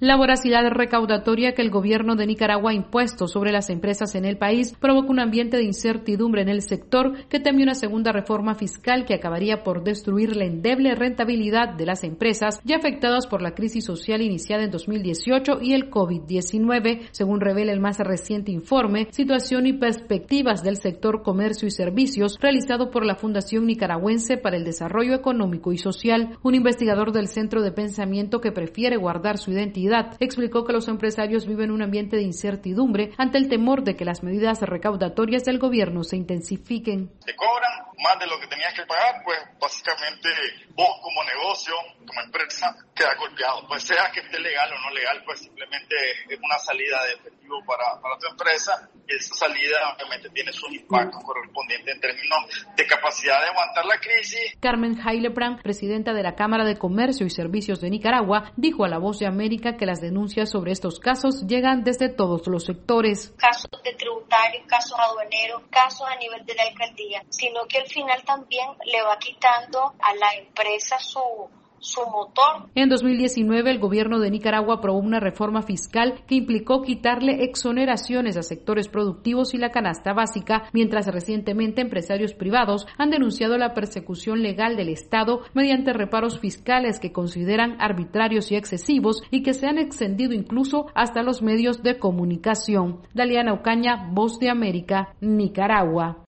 La voracidad recaudatoria que el gobierno de Nicaragua ha impuesto sobre las empresas en el país provoca un ambiente de incertidumbre en el sector que teme una segunda reforma fiscal que acabaría por destruir la endeble rentabilidad de las empresas ya afectadas por la crisis social iniciada en 2018 y el COVID-19, según revela el más reciente informe Situación y Perspectivas del Sector Comercio y Servicios, realizado por la Fundación Nicaragüense para el Desarrollo Económico y Social. Un investigador del Centro de Pensamiento que prefiere guardar su identidad explicó que los empresarios viven un ambiente de incertidumbre ante el temor de que las medidas recaudatorias del gobierno se intensifiquen. Te cobran más de lo que tenías que pagar, pues básicamente vos como negocio, como empresa, quedas golpeado. Pues sea que esté legal o no legal, pues simplemente es una salida de efectivo para tu empresa. Y esa salida obviamente tiene sus impactos correspondientes en términos de capacidad de aguantar la crisis. Carmen Heilebrand, presidenta de la Cámara de Comercio y Servicios de Nicaragua, dijo a La Voz de América que las denuncias sobre estos casos llegan desde todos los sectores. Casos de tributarios, casos aduaneros, casos a nivel de la alcaldía, sino que al final también le va quitando a la empresa su motor. En 2019, el gobierno de Nicaragua aprobó una reforma fiscal que implicó quitarle exoneraciones a sectores productivos y la canasta básica, mientras recientemente empresarios privados han denunciado la persecución legal del Estado mediante reparos fiscales que consideran arbitrarios y excesivos y que se han extendido incluso hasta los medios de comunicación. Daliana Ocaña, Voz de América, Nicaragua.